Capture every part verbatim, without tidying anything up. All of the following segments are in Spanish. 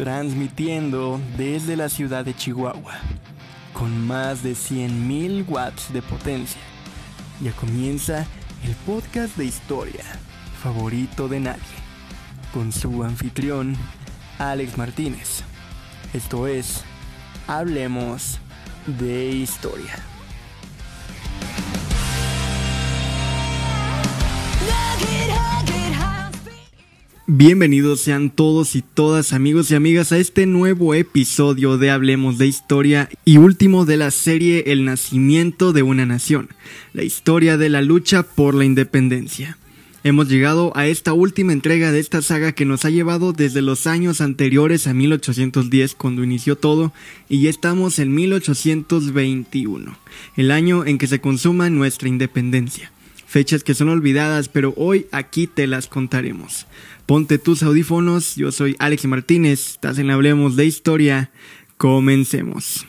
transmitiendo desde la ciudad de Chihuahua, con más de cien mil watts de potencia. Ya comienza el podcast de historia favorito de nadie, con su anfitrión, Alex Martínez. Esto es, Hablemos de Historia. Bienvenidos sean todos y todas, amigos y amigas, a este nuevo episodio de Hablemos de Historia y último de la serie El nacimiento de una nación, la historia de la lucha por la independencia. Hemos llegado a esta última entrega de esta saga que nos ha llevado desde los años anteriores a mil ochocientos diez, cuando inició todo, y ya estamos en mil ochocientos veintiuno, el año en que se consuma nuestra independencia. Fechas que son olvidadas, pero hoy aquí te las contaremos. Ponte tus audífonos, yo soy Alex Martínez, estás en Hablemos de Historia, comencemos.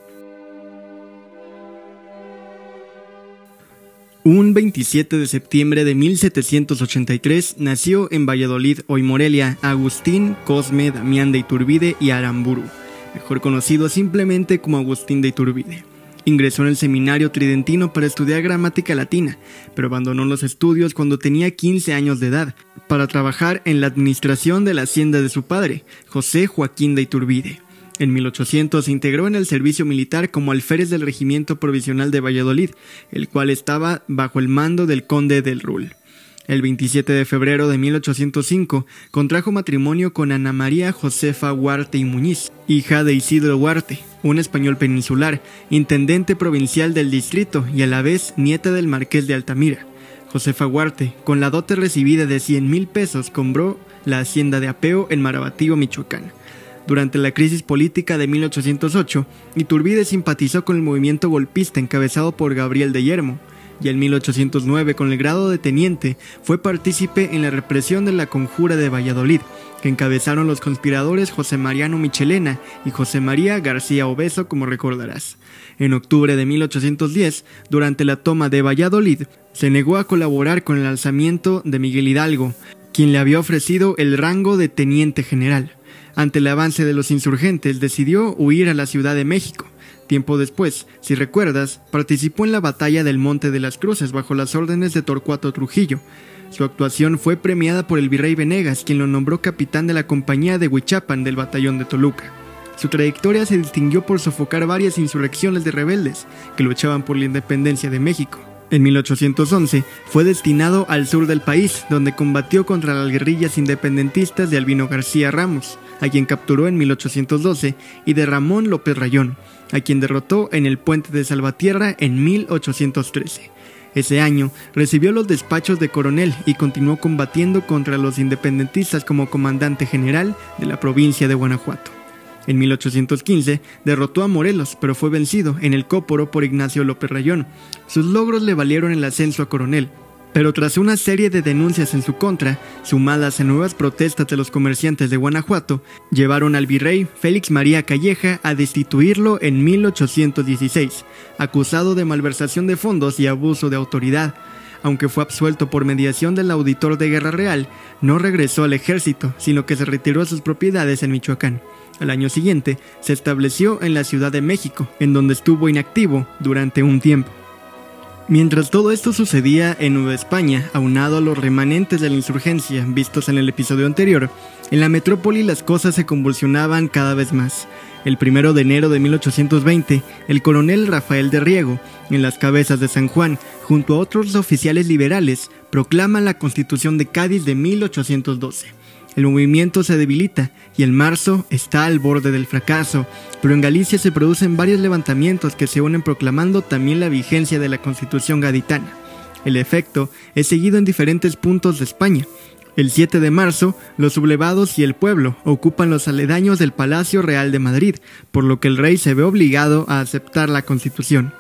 Un veintisiete de septiembre de mil setecientos ochenta y tres nació en Valladolid, hoy Morelia, Agustín Cosme Damián de Iturbide y Aramburu, mejor conocido simplemente como Agustín de Iturbide. Ingresó en el seminario tridentino para estudiar gramática latina, pero abandonó los estudios cuando tenía quince años de edad, para trabajar en la administración de la hacienda de su padre, José Joaquín de Iturbide. En mil ochocientos se integró en el servicio militar como alférez del Regimiento Provisional de Valladolid, el cual estaba bajo el mando del conde del Rul. El veintisiete de febrero de mil ochocientos cinco contrajo matrimonio con Ana María Josefa Huarte y Muñiz, hija de Isidro Huarte, un español peninsular, intendente provincial del distrito y a la vez nieta del marqués de Altamira. Josefa Huarte, con la dote recibida de cien mil pesos, compró la hacienda de Apeo en Marabatío, Michoacán. Durante la crisis política de mil ochocientos ocho, Iturbide simpatizó con el movimiento golpista encabezado por Gabriel de Yermo, y en mil ochocientos nueve, con el grado de teniente, fue partícipe en la represión de la Conjura de Valladolid, que encabezaron los conspiradores José Mariano Michelena y José María García Obeso, como recordarás. En octubre de mil ochocientos diez, durante la toma de Valladolid, se negó a colaborar con el alzamiento de Miguel Hidalgo, quien le había ofrecido el rango de teniente general. Ante el avance de los insurgentes, decidió huir a la Ciudad de México. Tiempo después, si recuerdas, participó en la batalla del Monte de las Cruces bajo las órdenes de Torcuato Trujillo. Su actuación fue premiada por el virrey Venegas, quien lo nombró capitán de la compañía de Huichapan del batallón de Toluca. Su trayectoria se distinguió por sofocar varias insurrecciones de rebeldes que luchaban por la independencia de México. En mil ochocientos once fue destinado al sur del país, donde combatió contra las guerrillas independentistas de Albino García Ramos, a quien capturó en mil ochocientos doce, y de Ramón López Rayón, a quien derrotó en el puente de Salvatierra en mil ochocientos trece. Ese año recibió los despachos de coronel y continuó combatiendo contra los independentistas como comandante general de la provincia de Guanajuato. En mil ochocientos quince derrotó a Morelos, pero fue vencido en el Cóporo por Ignacio López Rayón. Sus logros le valieron el ascenso a coronel, pero tras una serie de denuncias en su contra, sumadas a nuevas protestas de los comerciantes de Guanajuato, llevaron al virrey Félix María Calleja a destituirlo en mil ochocientos dieciséis, acusado de malversación de fondos y abuso de autoridad. Aunque fue absuelto por mediación del auditor de Guerra Real, no regresó al ejército, sino que se retiró a sus propiedades en Michoacán. Al año siguiente, se estableció en la Ciudad de México, en donde estuvo inactivo durante un tiempo. Mientras todo esto sucedía en Nueva España, aunado a los remanentes de la insurgencia vistos en el episodio anterior, en la metrópoli las cosas se convulsionaban cada vez más. El primero de enero de mil ochocientos veinte, el coronel Rafael de Riego, en las Cabezas de San Juan, junto a otros oficiales liberales, proclama la Constitución de Cádiz de mil ochocientos doce. El movimiento se debilita y en marzo está al borde del fracaso, pero en Galicia se producen varios levantamientos que se unen proclamando también la vigencia de la Constitución gaditana. El efecto es seguido en diferentes puntos de España. El siete de marzo, los sublevados y el pueblo ocupan los aledaños del Palacio Real de Madrid, por lo que el rey se ve obligado a aceptar la Constitución.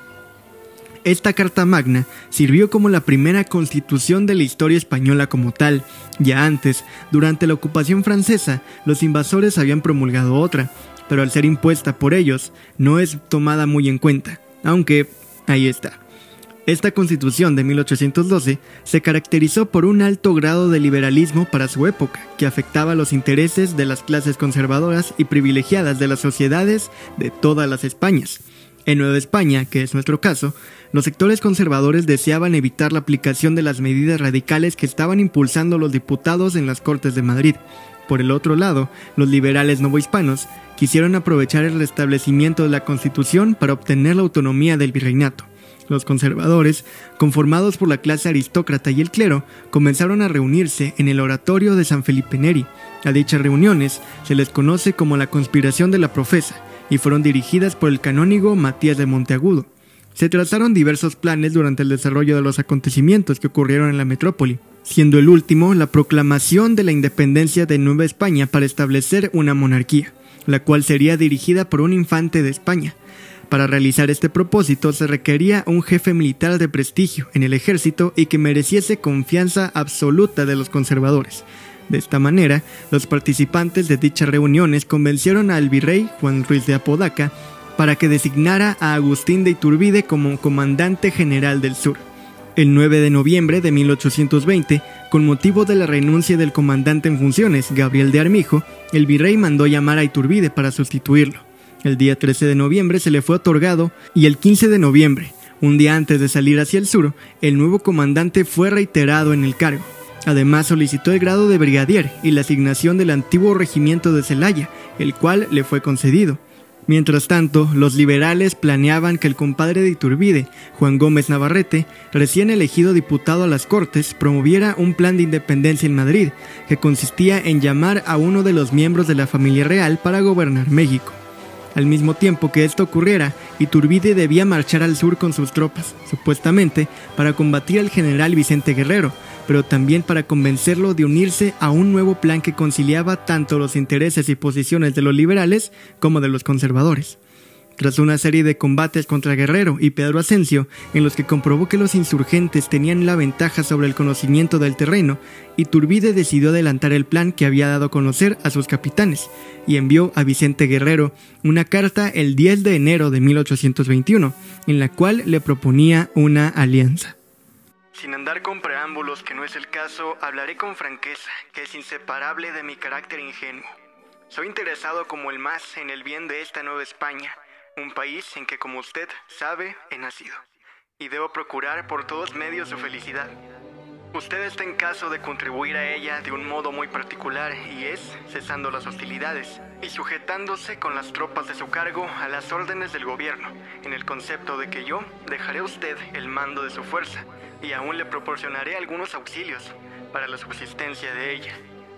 Esta Carta Magna sirvió como la primera constitución de la historia española como tal. Ya antes, durante la ocupación francesa, los invasores habían promulgado otra, pero al ser impuesta por ellos, no es tomada muy en cuenta, aunque ahí está. Esta constitución de mil ochocientos doce se caracterizó por un alto grado de liberalismo para su época, que afectaba los intereses de las clases conservadoras y privilegiadas de las sociedades de todas las Españas. En Nueva España, que es nuestro caso, los sectores conservadores deseaban evitar la aplicación de las medidas radicales que estaban impulsando los diputados en las Cortes de Madrid. Por el otro lado, los liberales novohispanos quisieron aprovechar el restablecimiento de la Constitución para obtener la autonomía del virreinato. Los conservadores, conformados por la clase aristócrata y el clero, comenzaron a reunirse en el oratorio de San Felipe Neri. A dichas reuniones se les conoce como la conspiración de la profesa y fueron dirigidas por el canónigo Matías de Monteagudo. Se trazaron diversos planes durante el desarrollo de los acontecimientos que ocurrieron en la metrópoli, siendo el último la proclamación de la independencia de Nueva España para establecer una monarquía, la cual sería dirigida por un infante de España. Para realizar este propósito se requería un jefe militar de prestigio en el ejército y que mereciese confianza absoluta de los conservadores. De esta manera, los participantes de dichas reuniones convencieron al virrey Juan Ruiz de Apodaca para que designara a Agustín de Iturbide como comandante general del sur. El nueve de noviembre de mil ochocientos veinte, con motivo de la renuncia del comandante en funciones, Gabriel de Armijo, el virrey mandó llamar a Iturbide para sustituirlo. El día trece de noviembre se le fue otorgado y el quince de noviembre, un día antes de salir hacia el sur, el nuevo comandante fue reiterado en el cargo. Además solicitó el grado de brigadier y la asignación del antiguo regimiento de Celaya, el cual le fue concedido. Mientras tanto, los liberales planeaban que el compadre de Iturbide, Juan Gómez Navarrete, recién elegido diputado a las Cortes, promoviera un plan de independencia en Madrid, que consistía en llamar a uno de los miembros de la familia real para gobernar México. Al mismo tiempo que esto ocurriera, Iturbide debía marchar al sur con sus tropas, supuestamente para combatir al general Vicente Guerrero, pero también para convencerlo de unirse a un nuevo plan que conciliaba tanto los intereses y posiciones de los liberales como de los conservadores. Tras una serie de combates contra Guerrero y Pedro Asensio, en los que comprobó que los insurgentes tenían la ventaja sobre el conocimiento del terreno, Iturbide decidió adelantar el plan que había dado a conocer a sus capitanes, y envió a Vicente Guerrero una carta el diez de enero de mil ochocientos veintiuno, en la cual le proponía una alianza. Sin andar con preámbulos, que no es el caso, hablaré con franqueza, que es inseparable de mi carácter ingenuo. Soy interesado como el más en el bien de esta Nueva España, un país en que, como usted sabe, he nacido, y debo procurar por todos medios su felicidad. Usted está en caso de contribuir a ella de un modo muy particular, y es cesando las hostilidades y sujetándose con las tropas de su cargo a las órdenes del gobierno, en el concepto de que yo dejaré a usted el mando de su fuerza, y aún le proporcionaré algunos auxilios para la subsistencia de ella.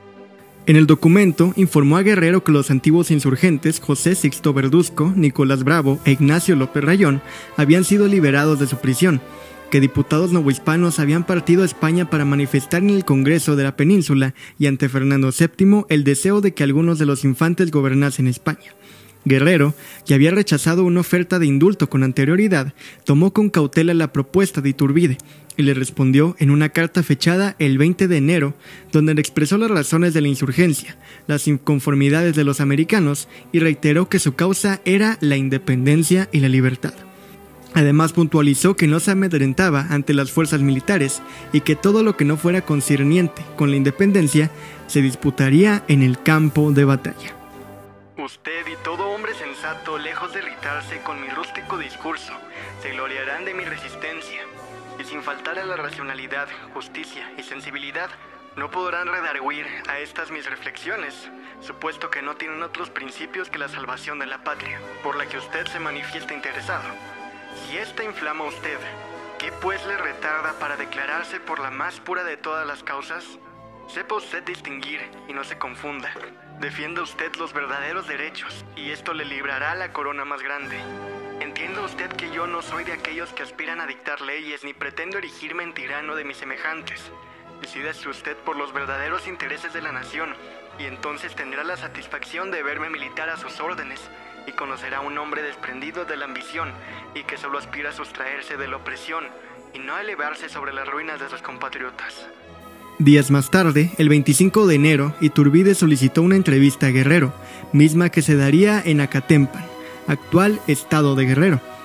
En el documento informó a Guerrero que los antiguos insurgentes José Sixto Verduzco, Nicolás Bravo e Ignacio López Rayón habían sido liberados de su prisión, que diputados novohispanos habían partido a España para manifestar en el Congreso de la Península y ante Fernando séptimo el deseo de que algunos de los infantes gobernasen España. Guerrero, que había rechazado una oferta de indulto con anterioridad, tomó con cautela la propuesta de Iturbide y le respondió en una carta fechada el veinte de enero, donde le expresó las razones de la insurgencia, las inconformidades de los americanos y reiteró que su causa era la independencia y la libertad. Además puntualizó que no se amedrentaba ante las fuerzas militares y que todo lo que no fuera concerniente con la independencia se disputaría en el campo de batalla. Usted y todo hombre sensato, lejos de irritarse con mi rústico discurso, se gloriarán de mi resistencia, y sin faltar a la racionalidad, justicia y sensibilidad, no podrán redarguir a estas mis reflexiones, supuesto que no tienen otros principios que la salvación de la patria, por la que usted se manifiesta interesado. Si esta inflama a usted, ¿qué pues le retarda para declararse por la más pura de todas las causas? Sepa usted distinguir y no se confunda. Defienda usted los verdaderos derechos, y esto le librará la corona más grande. Entienda usted que yo no soy de aquellos que aspiran a dictar leyes, ni pretendo erigirme en tirano de mis semejantes. Decídase usted por los verdaderos intereses de la nación, y entonces tendrá la satisfacción de verme militar a sus órdenes, y conocerá a un hombre desprendido de la ambición, y que solo aspira a sustraerse de la opresión, y no a elevarse sobre las ruinas de sus compatriotas. Días más tarde, el veinticinco de enero, Iturbide solicitó una entrevista a Guerrero, misma que se daría en Acatempan, actual estado de Guerrero,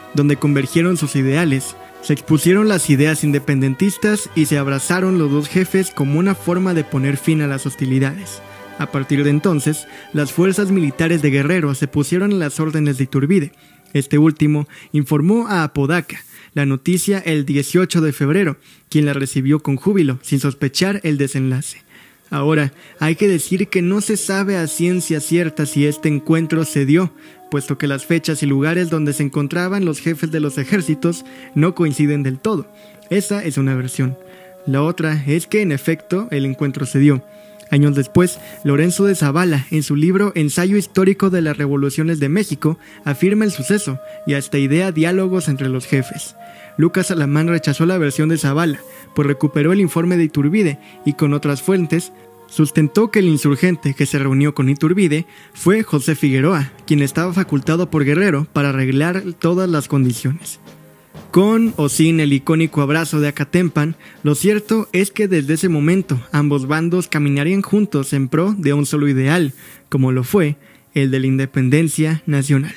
donde convergieron sus ideales. Se expusieron las ideas independentistas y se abrazaron los dos jefes como una forma de poner fin a las hostilidades. A partir de entonces, las fuerzas militares de Guerrero se pusieron a las órdenes de Iturbide. Este último informó a Apodaca la noticia el dieciocho de febrero, quien la recibió con júbilo, sin sospechar el desenlace. Ahora, hay que decir que no se sabe a ciencia cierta si este encuentro se dio, puesto que las fechas y lugares donde se encontraban los jefes de los ejércitos no coinciden del todo. Esa es una versión. La otra es que, en efecto, el encuentro se dio. Años después, Lorenzo de Zavala, en su libro Ensayo histórico de las revoluciones de México, afirma el suceso y hasta idea diálogos entre los jefes. Lucas Alamán rechazó la versión de Zavala, pues recuperó el informe de Iturbide y con otras fuentes sustentó que el insurgente que se reunió con Iturbide fue José Figueroa, quien estaba facultado por Guerrero para arreglar todas las condiciones. Con o sin el icónico abrazo de Acatempan, lo cierto es que desde ese momento ambos bandos caminarían juntos en pro de un solo ideal, como lo fue el de la independencia nacional.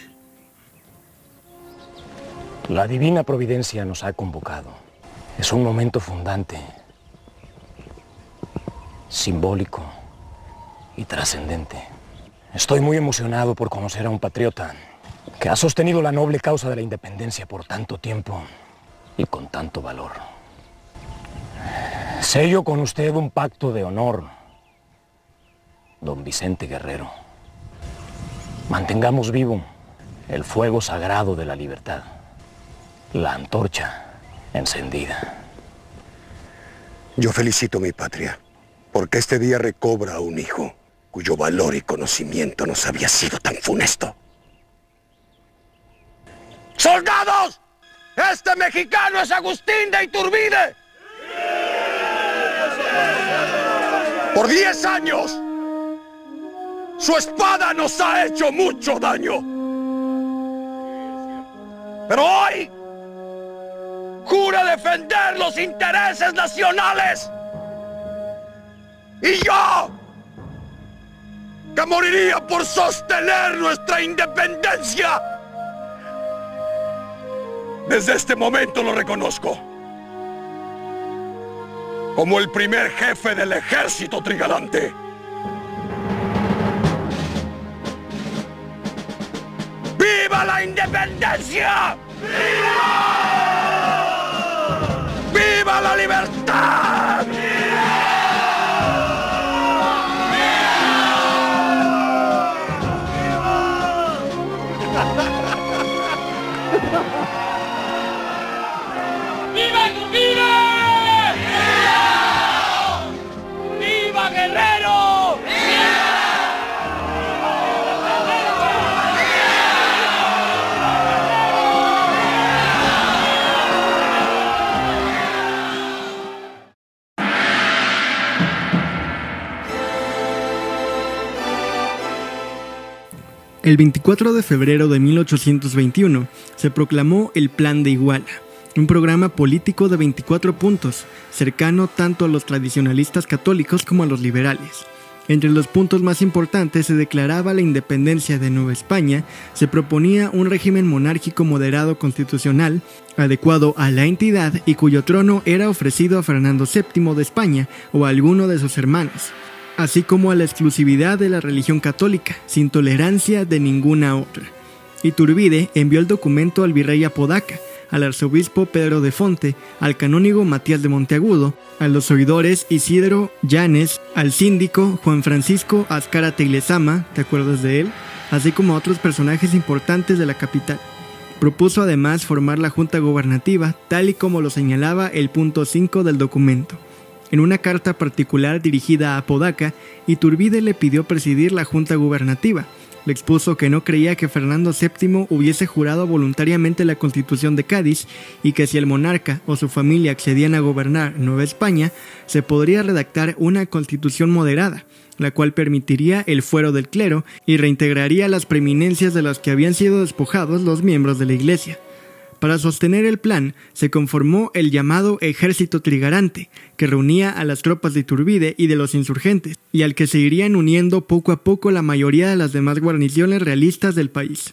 La divina providencia nos ha convocado. Es un momento fundante, simbólico y trascendente. Estoy muy emocionado por conocer a un patriota que ha sostenido la noble causa de la independencia por tanto tiempo y con tanto valor. Sello con usted un pacto de honor, don Vicente Guerrero. Mantengamos vivo el fuego sagrado de la libertad, la antorcha encendida. Yo felicito a mi patria, porque este día recobra a un hijo cuyo valor y conocimiento nos había sido tan funesto. ¡Soldados! ¡Este mexicano es Agustín de Iturbide! Por diez años, su espada nos ha hecho mucho daño. Pero hoy, jura defender los intereses nacionales. Y yo, que moriría por sostener nuestra independencia, desde este momento lo reconozco como el primer jefe del ejército trigarante. ¡Viva la independencia! ¡Viva! ¡Viva la libertad! ¡Viva Iturbide! ¡Viva! ¡Viva Guerrero! El veinticuatro de febrero de mil ochocientos veintiuno se proclamó el Plan de Iguala, un programa político de veinticuatro puntos, cercano tanto a los tradicionalistas católicos como a los liberales. Entre los puntos más importantes se declaraba la independencia de Nueva España, se proponía un régimen monárquico moderado constitucional, adecuado a la entidad y cuyo trono era ofrecido a Fernando séptimo de España o a alguno de sus hermanos, así como a la exclusividad de la religión católica, sin tolerancia de ninguna otra. Iturbide envió el documento al virrey Apodaca, al arzobispo Pedro de Fonte, al canónigo Matías de Monteagudo, a los oidores Isidro Llanes, al síndico Juan Francisco Azcárate y Lezama, ¿te acuerdas de él?, así como a otros personajes importantes de la capital. Propuso además formar la junta gubernativa, tal y como lo señalaba el punto cinco del documento. En una carta particular dirigida a Apodaca, Iturbide le pidió presidir la junta gubernativa. Le expuso que no creía que Fernando séptimo hubiese jurado voluntariamente la Constitución de Cádiz y que si el monarca o su familia accedían a gobernar Nueva España, se podría redactar una constitución moderada, la cual permitiría el fuero del clero y reintegraría las preeminencias de las que habían sido despojados los miembros de la Iglesia. Para sostener el plan, se conformó el llamado Ejército Trigarante, que reunía a las tropas de Iturbide y de los insurgentes, y al que se irían uniendo poco a poco la mayoría de las demás guarniciones realistas del país.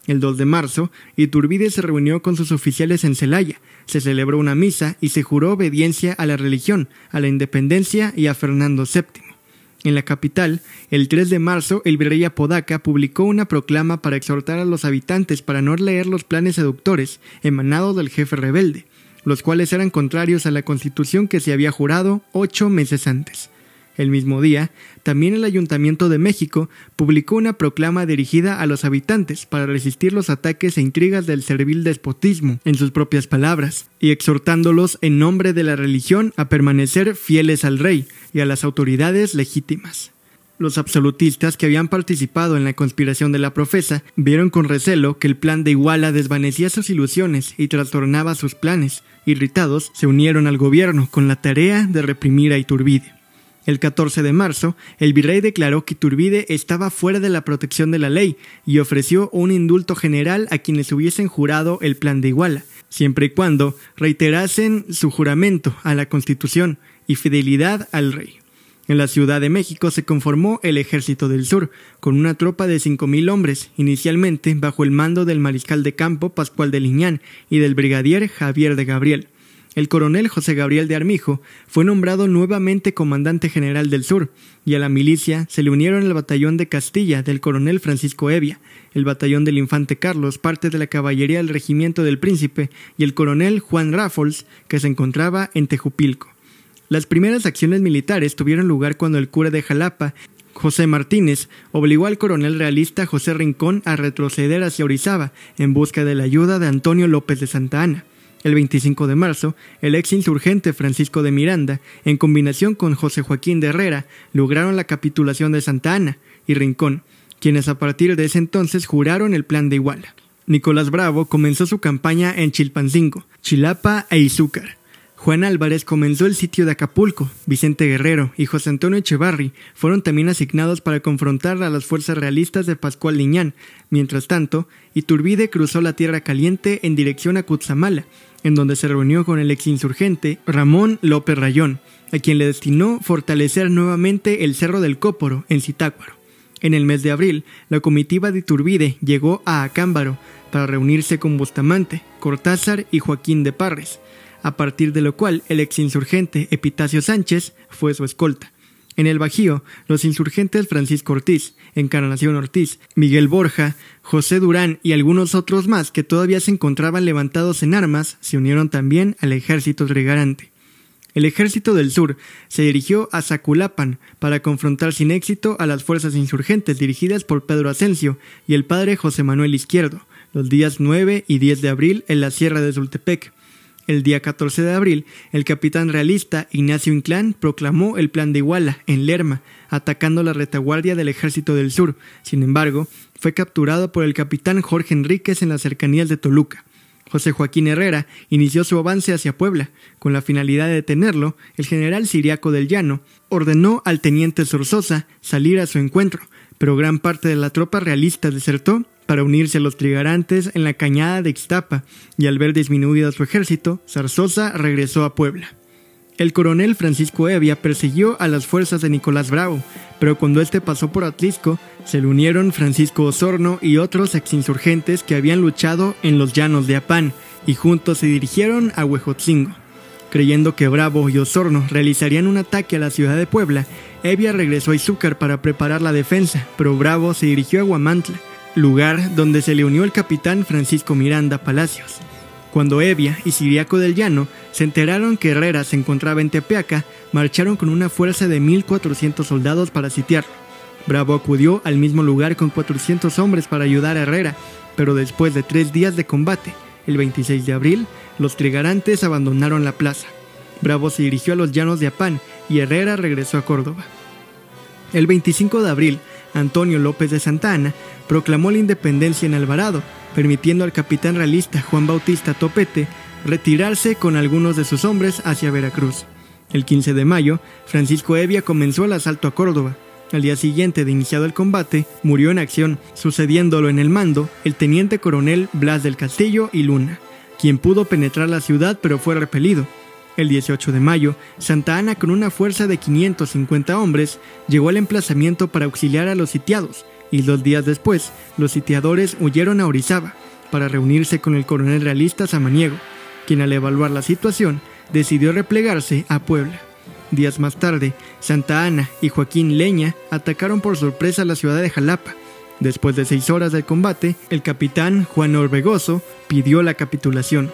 El dos de marzo, Iturbide se reunió con sus oficiales en Celaya, se celebró una misa y se juró obediencia a la religión, a la independencia y a Fernando séptimo. En la capital, el tres de marzo, el virrey Apodaca publicó una proclama para exhortar a los habitantes para no leer los planes seductores emanados del jefe rebelde, los cuales eran contrarios a la constitución que se había jurado ocho meses antes. El mismo día, también el Ayuntamiento de México publicó una proclama dirigida a los habitantes para resistir los ataques e intrigas del servil despotismo, en sus propias palabras, y exhortándolos en nombre de la religión a permanecer fieles al rey y a las autoridades legítimas. Los absolutistas que habían participado en la conspiración de la profesa vieron con recelo que el plan de Iguala desvanecía sus ilusiones y trastornaba sus planes. Irritados, se unieron al gobierno con la tarea de reprimir a Iturbide. El catorce de marzo, el virrey declaró que Iturbide estaba fuera de la protección de la ley y ofreció un indulto general a quienes hubiesen jurado el plan de Iguala, siempre y cuando reiterasen su juramento a la Constitución y fidelidad al rey. En la Ciudad de México se conformó el Ejército del Sur, con una tropa de cinco mil hombres, inicialmente bajo el mando del mariscal de campo Pascual de Liñán y del brigadier Javier de Gabriel. El coronel José Gabriel de Armijo fue nombrado nuevamente comandante general del sur, y a la milicia se le unieron el batallón de Castilla del coronel Francisco Evia, el batallón del infante Carlos, parte de la caballería del regimiento del Príncipe, y el coronel Juan Rafols, que se encontraba en Tejupilco. Las primeras acciones militares tuvieron lugar cuando el cura de Jalapa, José Martínez, obligó al coronel realista José Rincón a retroceder hacia Orizaba en busca de la ayuda de Antonio López de Santa Anna. El veinticinco de marzo, el ex insurgente Francisco de Miranda, en combinación con José Joaquín de Herrera, lograron la capitulación de Santa Anna y Rincón, quienes a partir de ese entonces juraron el plan de Iguala. Nicolás Bravo comenzó su campaña en Chilpancingo, Chilapa e Izúcar. Juan Álvarez comenzó el sitio de Acapulco. Vicente Guerrero y José Antonio Echevarri fueron también asignados para confrontar a las fuerzas realistas de Pascual Liñán. Mientras tanto, Iturbide cruzó la Tierra Caliente en dirección a Cutzamala, en donde se reunió con el exinsurgente Ramón López Rayón, a quien le destinó fortalecer nuevamente el Cerro del Cóporo en Zitácuaro. En el mes de abril, la comitiva de Iturbide llegó a Acámbaro para reunirse con Bustamante, Cortázar y Joaquín de Parres, a partir de lo cual el exinsurgente Epitacio Sánchez fue su escolta. En el Bajío, los insurgentes Francisco Ortiz, Encarnación Ortiz, Miguel Borja, José Durán y algunos otros más que todavía se encontraban levantados en armas se unieron también al ejército trigarante. El ejército del sur se dirigió a Zaculapan para confrontar sin éxito a las fuerzas insurgentes dirigidas por Pedro Asensio y el padre José Manuel Izquierdo, los días nueve y diez de abril en la Sierra de Zultepec. El día catorce de abril, el capitán realista Ignacio Inclán proclamó el plan de Iguala en Lerma, atacando la retaguardia del Ejército del Sur. Sin embargo, fue capturado por el capitán Jorge Enríquez en las cercanías de Toluca. José Joaquín Herrera inició su avance hacia Puebla. Con la finalidad de detenerlo, el general Ciriaco del Llano ordenó al teniente Zorzosa salir a su encuentro, pero gran parte de la tropa realista desertó para unirse a los trigarantes en la cañada de Ixtapa, y al ver disminuido su ejército, Zarzosa regresó a Puebla. El coronel Francisco Evia persiguió a las fuerzas de Nicolás Bravo, pero cuando este pasó por Atlisco, se le unieron Francisco Osorno y otros exinsurgentes que habían luchado en los llanos de Apán, y juntos se dirigieron a Huejotzingo. Creyendo que Bravo y Osorno realizarían un ataque a la ciudad de Puebla, Evia regresó a Izúcar para preparar la defensa, pero Bravo se dirigió a Huamantla, lugar donde se le unió el capitán Francisco Miranda Palacios. Cuando Evia y Ciriaco del Llano se enteraron que Herrera se encontraba en Tepeaca, marcharon con una fuerza de mil cuatrocientos soldados para sitiarlo. Bravo acudió al mismo lugar con cuatrocientos hombres para ayudar a Herrera, pero después de tres días de combate, el veintiséis de abril, los trigarantes abandonaron la plaza. Bravo se dirigió a los llanos de Apán y Herrera regresó a Córdoba. El veinticinco de abril, Antonio López de Santa Anna proclamó la independencia en Alvarado, permitiendo al capitán realista Juan Bautista Topete retirarse con algunos de sus hombres hacia Veracruz. El quince de mayo, Francisco Evia comenzó el asalto a Córdoba. Al día siguiente de iniciado el combate, murió en acción, sucediéndolo en el mando el teniente coronel Blas del Castillo y Luna, quien pudo penetrar la ciudad pero fue repelido. El dieciocho de mayo, Santa Anna, con una fuerza de quinientos cincuenta hombres, llegó al emplazamiento para auxiliar a los sitiados, y dos días después, los sitiadores huyeron a Orizaba para reunirse con el coronel realista Samaniego, quien al evaluar la situación decidió replegarse a Puebla. Días más tarde, Santa Anna y Joaquín Leña atacaron por sorpresa la ciudad de Jalapa. Después de seis horas de combate, el capitán Juan Orbegoso pidió la capitulación.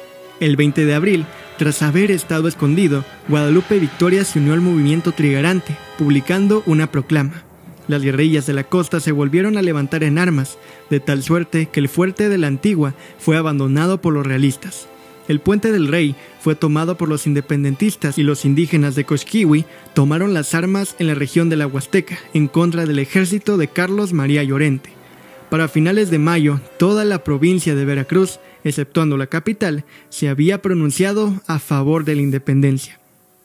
El veinte de abril, tras haber estado escondido, Guadalupe Victoria se unió al movimiento trigarante, publicando una proclama. Las guerrillas de la costa se volvieron a levantar en armas, de tal suerte que el fuerte de la Antigua fue abandonado por los realistas. El Puente del Rey fue tomado por los independentistas y los indígenas de Coxquihui tomaron las armas en la región de la Huasteca en contra del ejército de Carlos María Llorente. Para finales de mayo, toda la provincia de Veracruz, exceptuando la capital, se había pronunciado a favor de la independencia.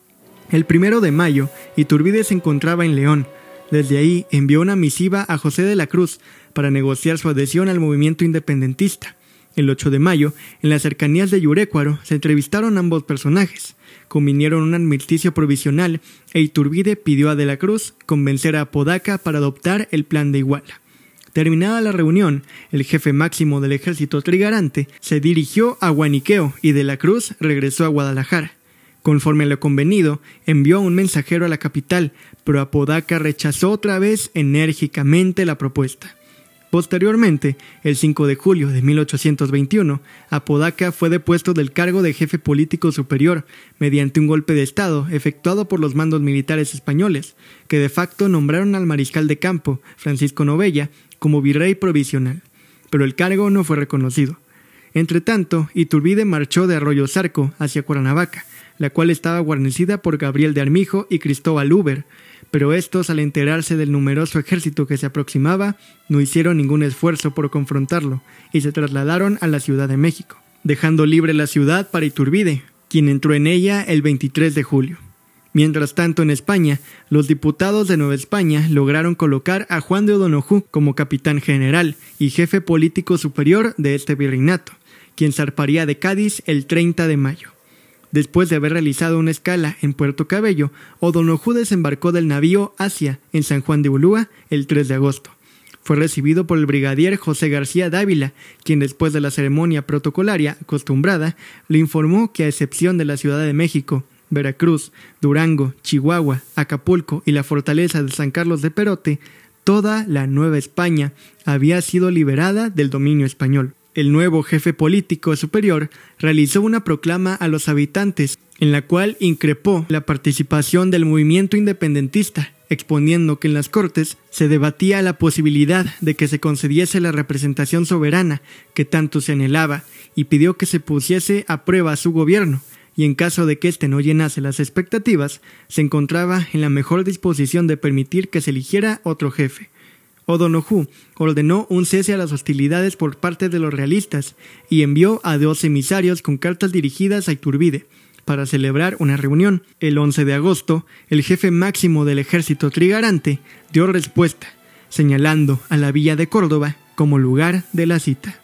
El primero de mayo, Iturbide se encontraba en León. Desde ahí envió una misiva a José de la Cruz para negociar su adhesión al movimiento independentista. El ocho de mayo, en las cercanías de Yurécuaro, se entrevistaron ambos personajes, convinieron un armisticio provisional e Iturbide pidió a de la Cruz convencer a Apodaca para adoptar el plan de Iguala. Terminada la reunión, el jefe máximo del ejército trigarante se dirigió a Guaniqueo y de la Cruz regresó a Guadalajara. Conforme a lo convenido, envió un mensajero a la capital, pero Apodaca rechazó otra vez enérgicamente la propuesta. Posteriormente, el cinco de julio de mil ochocientos veintiuno, Apodaca fue depuesto del cargo de jefe político superior mediante un golpe de estado efectuado por los mandos militares españoles, que de facto nombraron al mariscal de campo, Francisco Novella, como virrey provisional, pero el cargo no fue reconocido. Entretanto, Iturbide marchó de Arroyo Zarco hacia Cuernavaca, la cual estaba guarnecida por Gabriel de Armijo y Cristóbal Uber, pero estos, al enterarse del numeroso ejército que se aproximaba, no hicieron ningún esfuerzo por confrontarlo y se trasladaron a la Ciudad de México, dejando libre la ciudad para Iturbide, quien entró en ella el veintitrés de julio. Mientras tanto, en España, los diputados de Nueva España lograron colocar a Juan de O'Donojú como capitán general y jefe político superior de este virreinato, quien zarparía de Cádiz el treinta de mayo. Después de haber realizado una escala en Puerto Cabello, O'Donojú desembarcó del navío Asia en San Juan de Ulúa el tres de agosto. Fue recibido por el brigadier José García Dávila, quien después de la ceremonia protocolaria acostumbrada, le informó que a excepción de la Ciudad de México, Veracruz, Durango, Chihuahua, Acapulco y la fortaleza de San Carlos de Perote, toda la Nueva España había sido liberada del dominio español. El nuevo jefe político superior realizó una proclama a los habitantes, en la cual increpó la participación del movimiento independentista, exponiendo que en las Cortes se debatía la posibilidad de que se concediese la representación soberana que tanto se anhelaba, y pidió que se pusiese a prueba su gobierno, y en caso de que éste no llenase las expectativas, se encontraba en la mejor disposición de permitir que se eligiera otro jefe. O'Donojú ordenó un cese a las hostilidades por parte de los realistas y envió a dos emisarios con cartas dirigidas a Iturbide para celebrar una reunión. El once de agosto, el jefe máximo del ejército trigarante dio respuesta, señalando a la villa de Córdoba como lugar de la cita.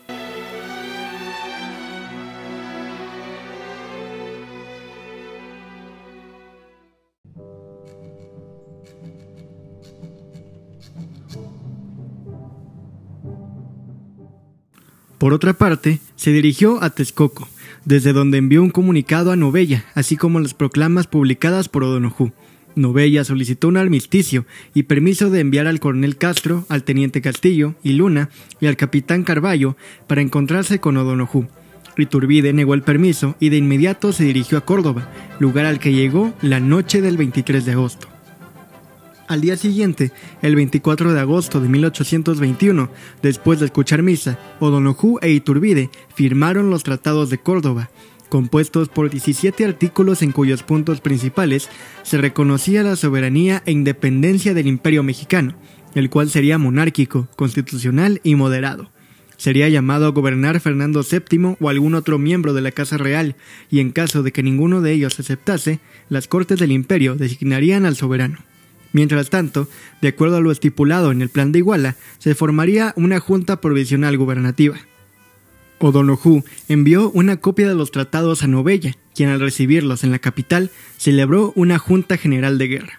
Por otra parte, se dirigió a Texcoco, desde donde envió un comunicado a Novella, así como las proclamas publicadas por O'Donojú. Novella solicitó un armisticio y permiso de enviar al coronel Castro, al teniente Castillo y Luna y al capitán Carballo para encontrarse con O'Donojú. Iturbide negó el permiso y de inmediato se dirigió a Córdoba, lugar al que llegó la noche del veintitrés de agosto. Al día siguiente, el veinticuatro de agosto de mil ochocientos veintiuno, después de escuchar misa, O'Donojú e Iturbide firmaron los Tratados de Córdoba, compuestos por diecisiete artículos en cuyos puntos principales se reconocía la soberanía e independencia del Imperio Mexicano, el cual sería monárquico, constitucional y moderado. Sería llamado a gobernar Fernando séptimo o algún otro miembro de la Casa Real, y en caso de que ninguno de ellos aceptase, las Cortes del Imperio designarían al soberano. Mientras tanto, de acuerdo a lo estipulado en el Plan de Iguala, se formaría una junta provisional gubernativa. O'Donojú envió una copia de los tratados a Novella, quien al recibirlos en la capital celebró una junta general de guerra.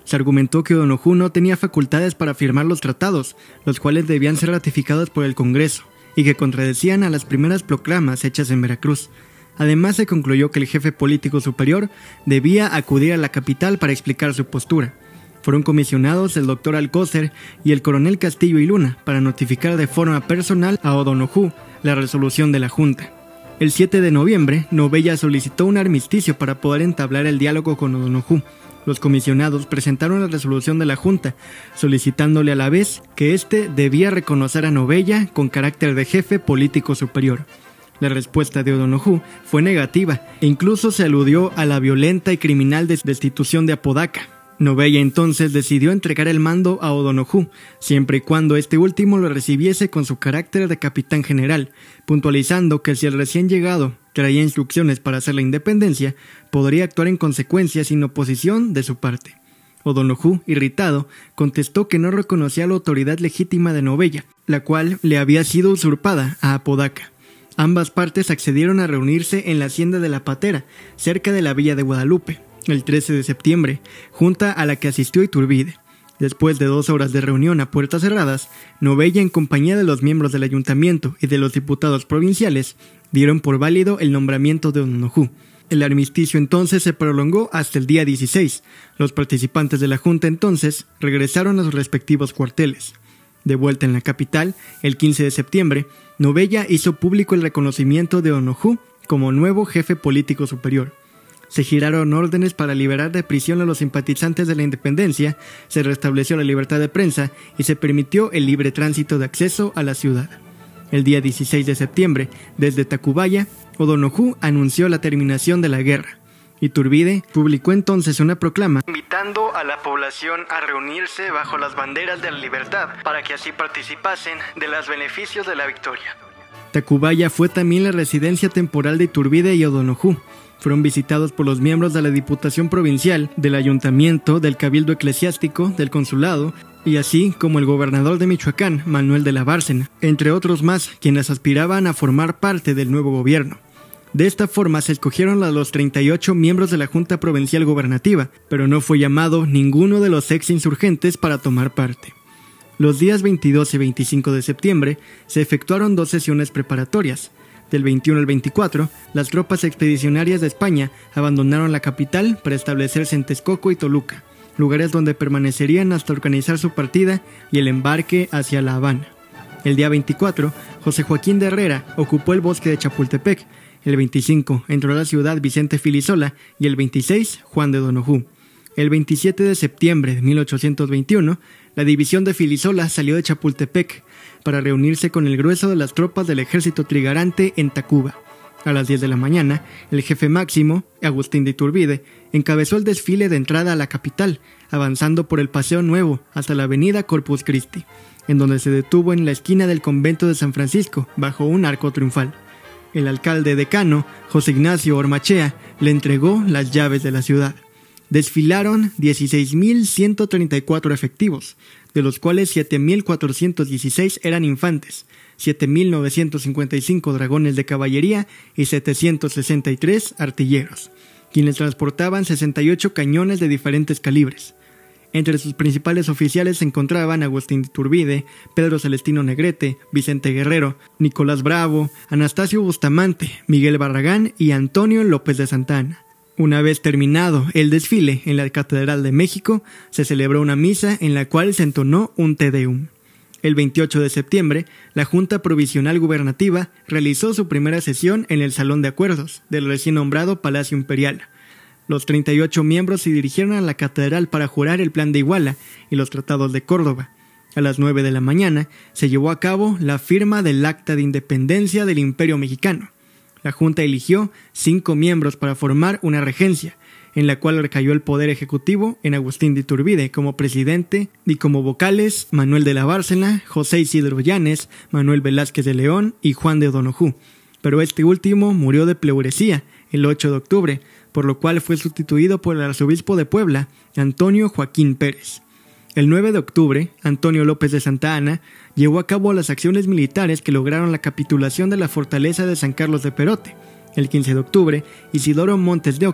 Se argumentó que O'Donoghue no tenía facultades para firmar los tratados, los cuales debían ser ratificados por el Congreso, y que contradecían a las primeras proclamas hechas en Veracruz. Además, se concluyó que el jefe político superior debía acudir a la capital para explicar su postura. Fueron comisionados el doctor Alcócer y el coronel Castillo y Luna para notificar de forma personal a O'Donoghue la resolución de la Junta. El siete de noviembre, Novella solicitó un armisticio para poder entablar el diálogo con O'Donoghue. Los comisionados presentaron la resolución de la Junta, solicitándole a la vez que éste debía reconocer a Novella con carácter de jefe político superior. La respuesta de O'Donoghue fue negativa e incluso se aludió a la violenta y criminal destitución de Apodaca. Novella entonces decidió entregar el mando a O'Donoghue, siempre y cuando este último lo recibiese con su carácter de capitán general, puntualizando que si el recién llegado traía instrucciones para hacer la independencia, podría actuar en consecuencia sin oposición de su parte. O'Donoghue, irritado, contestó que no reconocía la autoridad legítima de Novella, la cual le había sido usurpada a Apodaca. Ambas partes accedieron a reunirse en la hacienda de La Patera, cerca de la villa de Guadalupe, el trece de septiembre, junta a la que asistió Iturbide. Después de dos horas de reunión a puertas cerradas, Novella, en compañía de los miembros del ayuntamiento y de los diputados provinciales, dieron por válido el nombramiento de O'Donoghue. El armisticio entonces se prolongó hasta el día dieciséis. Los participantes de la junta entonces regresaron a sus respectivos cuarteles. De vuelta en la capital, el quince de septiembre, Novella hizo público el reconocimiento de O'Donoghue como nuevo jefe político superior. Se giraron órdenes para liberar de prisión a los simpatizantes de la independencia, se restableció la libertad de prensa y se permitió el libre tránsito de acceso a la ciudad. El día dieciséis de septiembre, desde Tacubaya, O'Donoghue anunció la terminación de la guerra. Iturbide publicó entonces una proclama invitando a la población a reunirse bajo las banderas de la libertad para que así participasen de los beneficios de la victoria. Tacubaya fue también la residencia temporal de Iturbide y O'Donoghue. Fueron visitados por los miembros de la Diputación Provincial, del Ayuntamiento, del Cabildo Eclesiástico, del Consulado, y así como el gobernador de Michoacán, Manuel de la Bárcena, entre otros más, quienes aspiraban a formar parte del nuevo gobierno. De esta forma se escogieron a los treinta y ocho miembros de la Junta Provincial Gobernativa, pero no fue llamado ninguno de los ex insurgentes para tomar parte. Los días veintidós y veinticinco de septiembre se efectuaron dos sesiones preparatorias. Del veintiuno al veinticuatro, las tropas expedicionarias de España abandonaron la capital para establecerse en Texcoco y Toluca, lugares donde permanecerían hasta organizar su partida y el embarque hacia La Habana. El día veinticuatro, José Joaquín de Herrera ocupó el bosque de Chapultepec. El veinticinco entró a la ciudad Vicente Filisola y el veintiséis Juan de O'Donoghue. El veintisiete de septiembre de mil ochocientos veintiuno, la división de Filisola salió de Chapultepec para reunirse con el grueso de las tropas del ejército trigarante en Tacuba. A las diez de la mañana, el jefe máximo, Agustín de Iturbide, encabezó el desfile de entrada a la capital, avanzando por el Paseo Nuevo hasta la avenida Corpus Christi, en donde se detuvo en la esquina del convento de San Francisco, bajo un arco triunfal. El alcalde decano, José Ignacio Ormachea, le entregó las llaves de la ciudad. Desfilaron dieciséis mil ciento treinta y cuatro efectivos, de los cuales siete mil cuatrocientos dieciséis eran infantes, siete mil novecientos cincuenta y cinco dragones de caballería y setecientos sesenta y tres artilleros, quienes transportaban sesenta y ocho cañones de diferentes calibres. Entre sus principales oficiales se encontraban Agustín de Iturbide, Pedro Celestino Negrete, Vicente Guerrero, Nicolás Bravo, Anastasio Bustamante, Miguel Barragán y Antonio López de Santa Anna. Una vez terminado el desfile en la Catedral de México, se celebró una misa en la cual se entonó un Te Deum. El veintiocho de septiembre, la Junta Provisional Gubernativa realizó su primera sesión en el Salón de Acuerdos del recién nombrado Palacio Imperial. Los treinta y ocho miembros se dirigieron a la catedral para jurar el Plan de Iguala y los tratados de Córdoba. A las nueve de la mañana se llevó a cabo la firma del Acta de Independencia del Imperio Mexicano. La Junta eligió cinco miembros para formar una regencia, en la cual recayó el poder ejecutivo en Agustín de Iturbide como presidente y como vocales Manuel de la Bárcena, José Isidro Llanes, Manuel Velázquez de León y Juan de O'Donoghue. Pero este último murió de pleuresía el ocho de octubre, por lo cual fue sustituido por el arzobispo de Puebla, Antonio Joaquín Pérez. El nueve de octubre, Antonio López de Santa Anna llevó a cabo las acciones militares que lograron la capitulación de la fortaleza de San Carlos de Perote. El quince de octubre, Isidoro Montes de Oca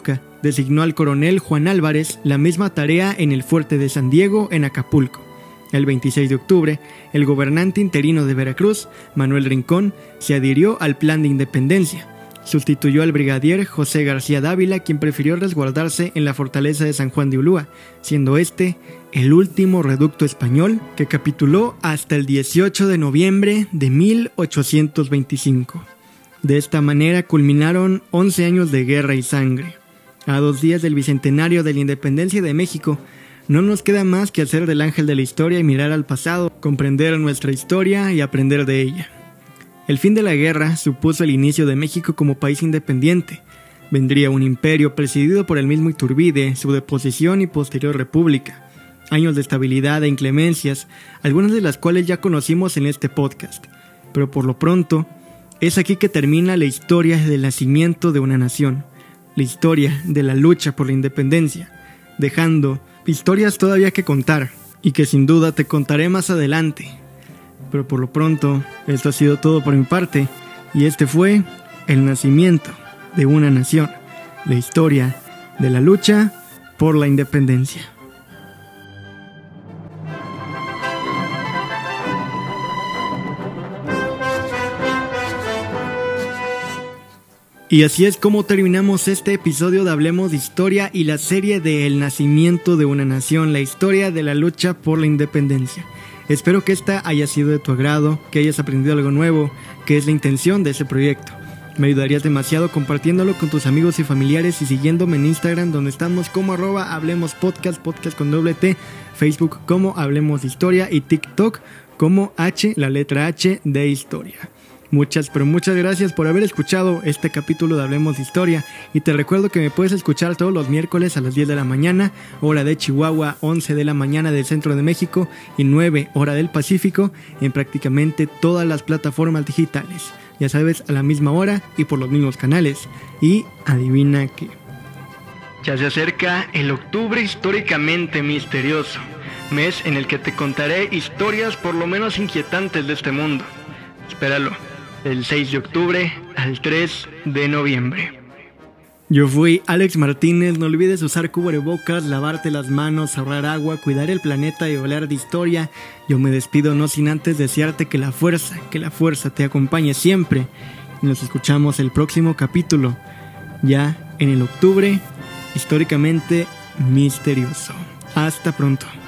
designó al coronel Juan Álvarez la misma tarea en el fuerte de San Diego, en Acapulco. El veintiséis de octubre, el gobernante interino de Veracruz, Manuel Rincón, se adhirió al plan de independencia. Sustituyó al brigadier José García Dávila, quien prefirió resguardarse en la fortaleza de San Juan de Ulúa, siendo este el último reducto español que capituló hasta el dieciocho de noviembre de mil ochocientos veinticinco. De esta manera culminaron once años de guerra y sangre. A dos días del bicentenario de la independencia de México, no nos queda más que hacer del ángel de la historia y mirar al pasado, comprender nuestra historia y aprender de ella. El fin de la guerra supuso el inicio de México como país independiente. Vendría un imperio presidido por el mismo Iturbide, su deposición y posterior república. Años de estabilidad e inclemencias, algunas de las cuales ya conocimos en este podcast. Pero por lo pronto, es aquí que termina la historia del nacimiento de una nación. La historia de la lucha por la independencia, dejando historias todavía que contar y que sin duda te contaré más adelante. Pero por lo pronto, esto ha sido todo por mi parte y este fue el nacimiento de una nación, la historia de la lucha por la independencia. Y así es como terminamos este episodio de Hablemos de Historia y la serie de El nacimiento de una nación, la historia de la lucha por la independencia. Espero que esta haya sido de tu agrado, que hayas aprendido algo nuevo, que es la intención de ese proyecto. Me ayudarías demasiado compartiéndolo con tus amigos y familiares y siguiéndome en Instagram, donde estamos como arroba Hablemos Podcast, podcast con doble T, Facebook como Hablemos de Historia y TikTok como H, la letra H de Historia. Muchas, pero muchas gracias por haber escuchado este capítulo de Hablemos de Historia y te recuerdo que me puedes escuchar todos los miércoles a las diez de la mañana, hora de Chihuahua, once de la mañana del centro de México y nueve hora del Pacífico en prácticamente todas las plataformas digitales. Ya sabes, a la misma hora y por los mismos canales. Y adivina qué. Ya se acerca el octubre históricamente misterioso, mes en el que te contaré historias por lo menos inquietantes de este mundo. Espéralo. Del seis de octubre al tres de noviembre. Yo fui Alex Martínez, no olvides usar cubrebocas, lavarte las manos, ahorrar agua, cuidar el planeta y hablar de historia. Yo me despido no sin antes desearte que la fuerza, que la fuerza te acompañe siempre. Y nos escuchamos el próximo capítulo, ya en el octubre históricamente misterioso. Hasta pronto.